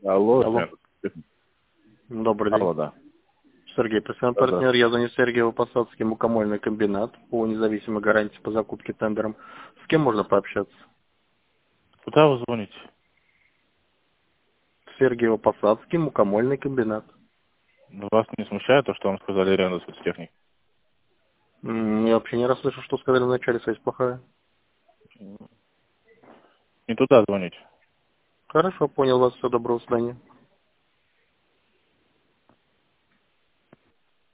Алло, Алло. Добрый день. алло, да. Сергей, постоянный Да, партнер. Я звоню Сергеево-Посадский мукомольный комбинат по независимой гарантии по закупке тендером. С кем можно пообщаться? Куда вы звоните? Сергеево-Посадский мукомольный комбинат. Вас не смущает то, что вам сказали аренда спецтехники? Я вообще не раз слышал, что сказали вначале, связь плохая. Не туда звоните. Хорошо, понял вас. Всего доброго, свидания.